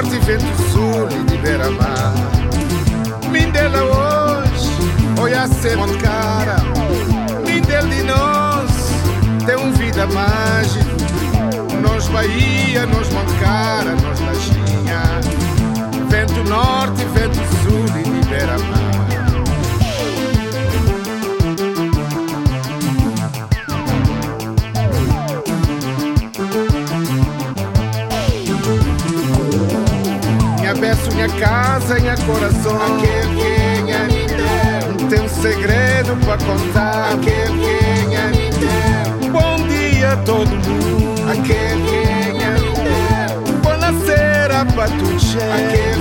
norte, vento sul e de beira-mar. Mindela hoje, olha se monte cara. Mindel de nós, tem uma vida mágica. Nós Bahia, nós monte cara, nós Lajinha. Vento norte, vento sul e de beira-mar. Verso, minha casa, minha coração. Aquele que minha ninguém tem um segredo pra contar. Aquele que minha ninguém. Bom dia a todo mundo. Aquele que minha ninguém. Boa noite pra tu.